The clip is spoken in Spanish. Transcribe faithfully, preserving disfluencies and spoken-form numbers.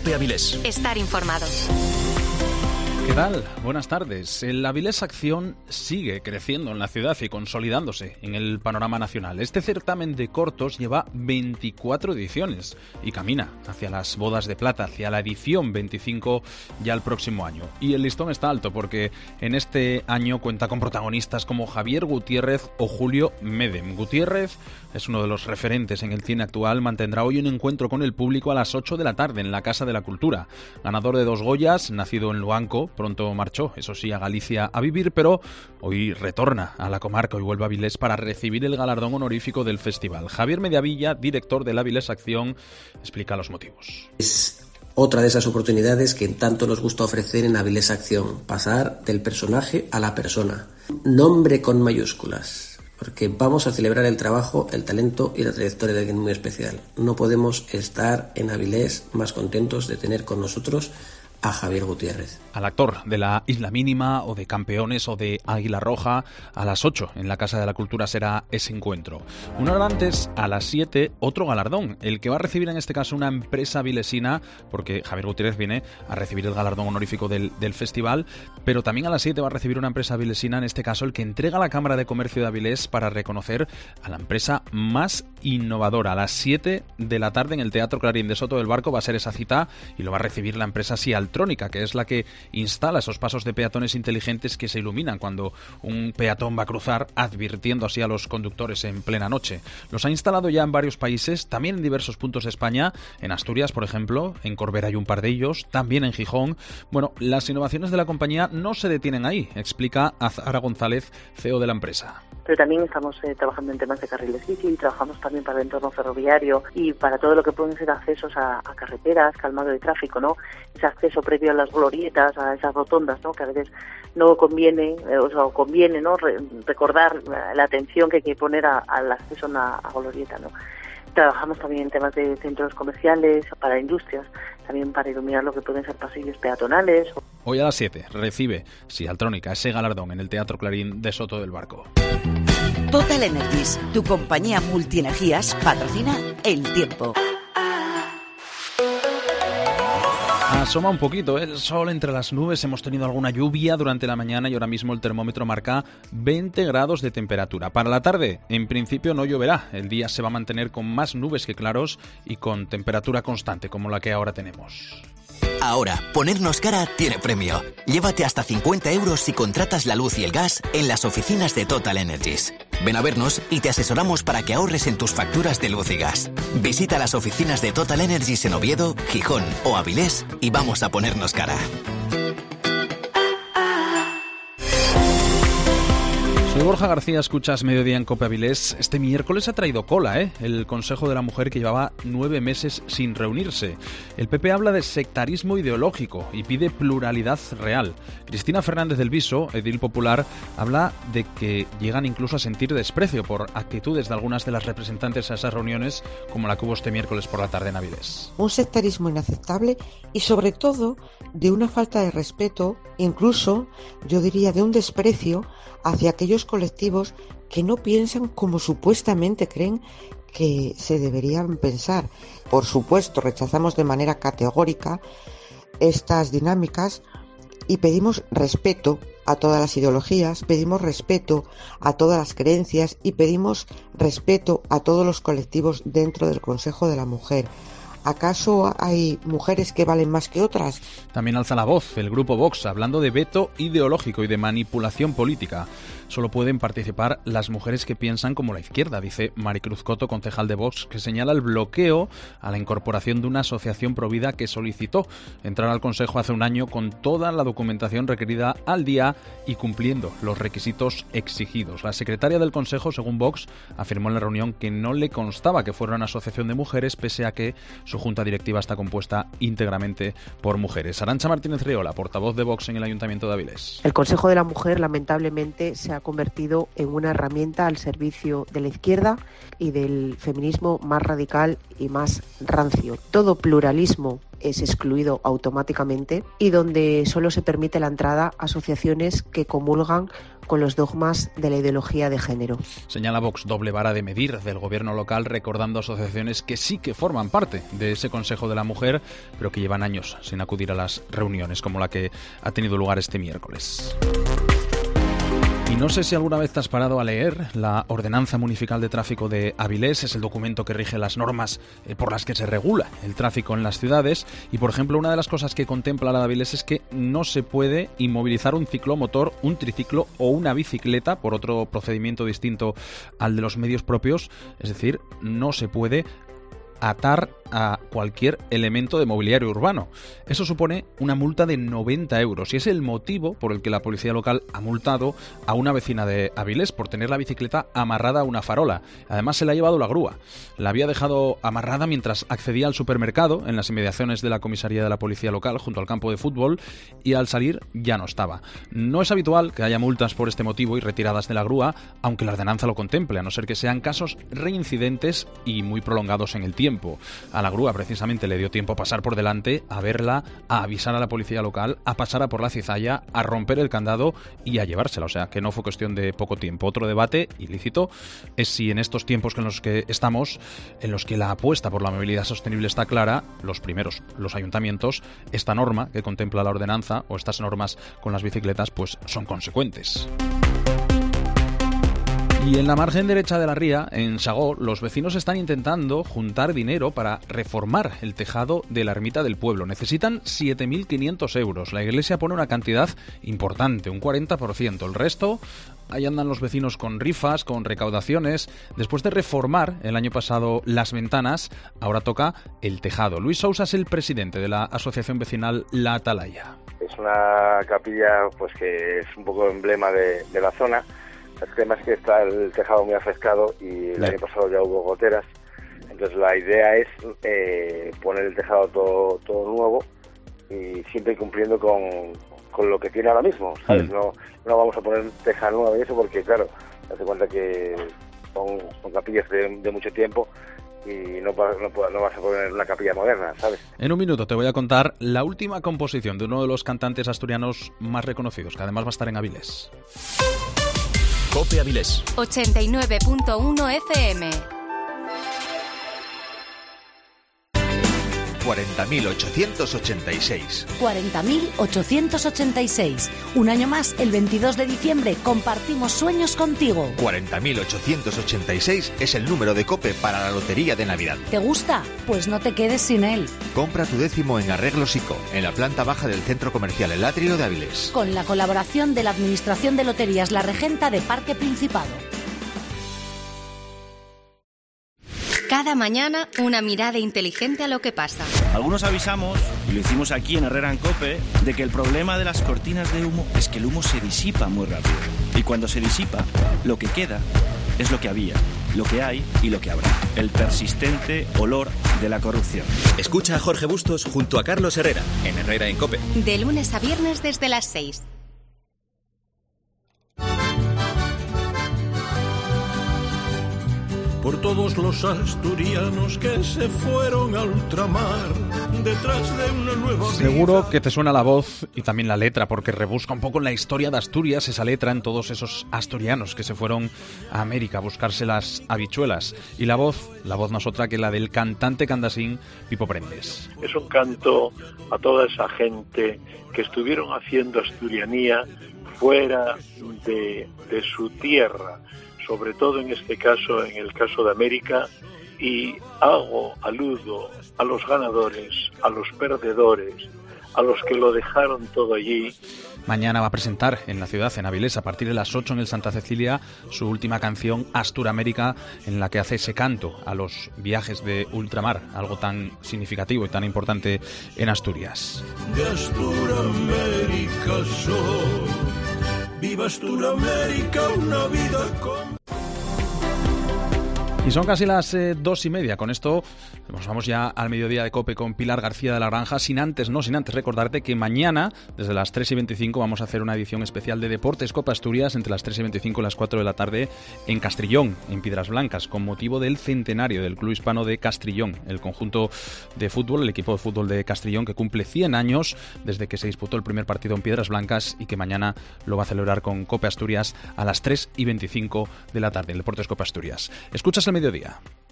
COPE Avilés. Estar informado. ¿Qué tal? Buenas tardes. El Avilés Acción sigue creciendo en la ciudad y consolidándose en el panorama nacional. Este certamen de cortos lleva veinticuatro ediciones y camina hacia las bodas de plata, hacia la edición veinticinco ya el próximo año. Y el listón está alto porque en este año cuenta con protagonistas como Javier Gutiérrez o Julio Medem. Gutiérrez es uno de los referentes en el cine actual. Mantendrá hoy un encuentro con el público a las ocho de la tarde en la Casa de la Cultura. Ganador de dos Goyas, nacido en Luanco, pronto marchó, eso sí, a Galicia a vivir, pero hoy retorna a la comarca y vuelve a Avilés para recibir el galardón honorífico del festival. Javier Mediavilla, director del Avilés Acción, explica los motivos. Es otra de esas oportunidades que tanto nos gusta ofrecer en Avilés Acción, pasar del personaje a la persona. Nombre con mayúsculas, porque vamos a celebrar el trabajo, el talento y la trayectoria de alguien muy especial. No podemos estar en Avilés más contentos de tener con nosotros a Javier Gutiérrez. Al actor de La Isla Mínima o de Campeones o de Águila Roja, a las ocho en la Casa de la Cultura será ese encuentro. Una hora antes, a las siete, otro galardón, el que va a recibir en este caso una empresa avilesina, porque Javier Gutiérrez viene a recibir el galardón honorífico del, del festival, pero también a las siete va a recibir una empresa avilesina, en este caso el que entrega la Cámara de Comercio de Avilés para reconocer a la empresa más innovadora. A las siete de la tarde en el Teatro Clarín de Soto del Barco va a ser esa cita y lo va a recibir la empresa Sialtrónica, que es la que instala esos pasos de peatones inteligentes que se iluminan cuando un peatón va a cruzar, advirtiendo así a los conductores en plena noche. Los ha instalado ya en varios países, también en diversos puntos de España, en Asturias, por ejemplo, en Corbera hay un par de ellos, también en Gijón. Bueno, las innovaciones de la compañía no se detienen ahí, explica Azahara González, C E O de la empresa. Pero también estamos eh, trabajando en temas de carriles bici, trabajamos también para el entorno ferroviario y para todo lo que pueden ser accesos a, a carreteras, calmado de tráfico, ¿no? Ese acceso previo a las glorietas, a esas rotondas, ¿no? Que a veces no conviene, eh, o sea, conviene, ¿no? Re- recordar la atención que hay que poner a, al acceso a una a glorieta, ¿no? Trabajamos también en temas de centros comerciales, para industrias, también para iluminar lo que pueden ser pasillos peatonales. Hoy a las siete recibe Sialtrónica ese galardón en el Teatro Clarín de Soto del Barco. Total Energies, tu compañía multienergías, patrocina El Tiempo. Asoma un poquito el sol entre las nubes, hemos tenido alguna lluvia durante la mañana y ahora mismo el termómetro marca veinte grados de temperatura. Para la tarde, en principio no lloverá, el día se va a mantener con más nubes que claros y con temperatura constante como la que ahora tenemos. Ahora, ponernos cara tiene premio. Llévate hasta cincuenta euros si contratas la luz y el gas en las oficinas de Total Energies. Ven a vernos y te asesoramos para que ahorres en tus facturas de luz y gas. Visita las oficinas de Total Energies en Oviedo, Gijón o Avilés y vamos a ponernos cara. Soy Borja García, escuchas Mediodía en COPE Avilés. Este miércoles ha traído cola, ¿eh? El Consejo de la Mujer, que llevaba nueve meses sin reunirse. El P P habla de sectarismo ideológico y pide pluralidad real. Cristina Fernández del Viso, edil popular, habla de que llegan incluso a sentir desprecio por actitudes de algunas de las representantes a esas reuniones, como la que hubo este miércoles por la tarde en Avilés. Un sectarismo inaceptable y sobre todo de una falta de respeto, incluso yo diría de un desprecio hacia aquellos colectivos que no piensan como supuestamente creen que se deberían pensar. Por supuesto, rechazamos de manera categórica estas dinámicas y pedimos respeto a todas las ideologías, pedimos respeto a todas las creencias y pedimos respeto a todos los colectivos dentro del Consejo de la Mujer. ¿Acaso hay mujeres que valen más que otras? También alza la voz el grupo Vox, hablando de veto ideológico y de manipulación política. Solo pueden participar las mujeres que piensan como la izquierda, dice Maricruz Coto, concejal de Vox, que señala el bloqueo a la incorporación de una asociación provida que solicitó entrar al Consejo hace un año con toda la documentación requerida al día y cumpliendo los requisitos exigidos. La secretaria del Consejo, según Vox, afirmó en la reunión que no le constaba que fuera una asociación de mujeres, pese a que su junta directiva está compuesta íntegramente por mujeres. Arantxa Martínez Riola, portavoz de Vox en el Ayuntamiento de Avilés. El Consejo de la Mujer, lamentablemente, se ha convertido en una herramienta al servicio de la izquierda y del feminismo más radical y más rancio. Todo pluralismo es excluido automáticamente y donde solo se permite la entrada a asociaciones que comulgan con los dogmas de la ideología de género. Señala Vox doble vara de medir del gobierno local, recordando asociaciones que sí que forman parte de ese Consejo de la Mujer, pero que llevan años sin acudir a las reuniones, como la que ha tenido lugar este miércoles. Y no sé si alguna vez te has parado a leer la Ordenanza Municipal de Tráfico de Avilés. Es el documento que rige las normas eh, por las que se regula el tráfico en las ciudades. Y, por ejemplo, una de las cosas que contempla la de Avilés es que no se puede inmovilizar un ciclomotor, un triciclo o una bicicleta por otro procedimiento distinto al de los medios propios. Es decir, no se puede atar a cualquier elemento de mobiliario urbano. Eso supone una multa de noventa euros y es el motivo por el que la policía local ha multado a una vecina de Avilés por tener la bicicleta amarrada a una farola. Además, se la ha llevado la grúa. La había dejado amarrada mientras accedía al supermercado en las inmediaciones de la comisaría de la policía local junto al campo de fútbol y al salir ya no estaba. No es habitual que haya multas por este motivo y retiradas de la grúa, aunque la ordenanza lo contemple, a no ser que sean casos reincidentes y muy prolongados en el tiempo. A la grúa precisamente le dio tiempo a pasar por delante, a verla, a avisar a la policía local, a pasar a por la cizalla, a romper el candado y a llevársela. O sea, que no fue cuestión de poco tiempo. Otro debate ilícito es si en estos tiempos en los que estamos, en los que la apuesta por la movilidad sostenible está clara, los primeros, los ayuntamientos, esta norma que contempla la ordenanza o estas normas con las bicicletas, pues son consecuentes. Y en la margen derecha de la ría, en Sagó, los vecinos están intentando juntar dinero para reformar el tejado de la ermita del pueblo. Necesitan siete mil quinientos euros. La iglesia pone una cantidad importante, un cuarenta por ciento. El resto, ahí andan los vecinos con rifas, con recaudaciones. Después de reformar el año pasado las ventanas, ahora toca el tejado. Luis Sousa es el presidente de la asociación vecinal La Atalaya. Es una capilla pues que es un poco emblema de, de la zona. El tema es que está el tejado muy afrescado y el Bien. año pasado ya hubo goteras. Entonces la idea es eh, poner el tejado todo, todo nuevo y siempre cumpliendo con, con lo que tiene ahora mismo, ¿sabes? Mm. No, no vamos a poner teja nueva y eso porque, claro, te das cuenta que son, son capillas de, de mucho tiempo y no, no, no vas a poner una capilla moderna, ¿sabes? En un minuto te voy a contar la última composición de uno de los cantantes asturianos más reconocidos, que además va a estar en Avilés. COPE Avilés. ochenta y nueve punto uno F M. cuarenta mil ochocientos ochenta y seis. cuarenta mil ochocientos ochenta y seis. Un año más, el veintidós de diciembre, compartimos sueños contigo. cuarenta mil ochocientos ochenta y seis es el número de COPE para la Lotería de Navidad. ¿Te gusta? Pues no te quedes sin él. Compra tu décimo en Arreglos ICO, en la planta baja del Centro Comercial El Atrio de Avilés. Con la colaboración de la Administración de Loterías La Regenta de Parque Principado. Cada mañana, una mirada inteligente a lo que pasa. Algunos avisamos, y lo hicimos aquí en Herrera en COPE, de que el problema de las cortinas de humo es que el humo se disipa muy rápido. Y cuando se disipa, lo que queda es lo que había, lo que hay y lo que habrá. El persistente olor de la corrupción. Escucha a Jorge Bustos junto a Carlos Herrera, en Herrera en COPE. De lunes a viernes desde las seis. Por todos los asturianos que se fueron a ultramar detrás de una nueva vida. Seguro que te suena la voz y también la letra, porque rebusca un poco en la historia de Asturias esa letra en todos esos asturianos que se fueron a América a buscarse las habichuelas. Y la voz, la voz no es otra que la del cantante candasín Pipo Prendes. Es un canto a toda esa gente que estuvieron haciendo asturianía fuera de, de su tierra, sobre todo en este caso, en el caso de América, y hago aludo a los ganadores, a los perdedores, a los que lo dejaron todo allí. Mañana va a presentar en la ciudad, en Avilés, a partir de las ocho en el Santa Cecilia, su última canción, Asturamérica, en la que hace ese canto a los viajes de ultramar, algo tan significativo y tan importante en Asturias. De Asturamérica soy, viva Asturamérica, una vida con... Y son casi las eh, dos y media. Con esto nos vamos ya al mediodía de COPE con Pilar García de la Granja. Sin antes, no, sin antes recordarte que mañana, desde las tres y veinticinco, vamos a hacer una edición especial de Deportes Copa Asturias entre las tres y veinticinco y las cuatro de la tarde en Castrillón, en Piedras Blancas, con motivo del centenario del Club Hispano de Castrillón, el conjunto de fútbol, el equipo de fútbol de Castrillón, que cumple cien años desde que se disputó el primer partido en Piedras Blancas y que mañana lo va a celebrar con COPE Asturias a las tres y veinticinco de la tarde, en Deportes Copa Asturias. Escuchas el mediodía.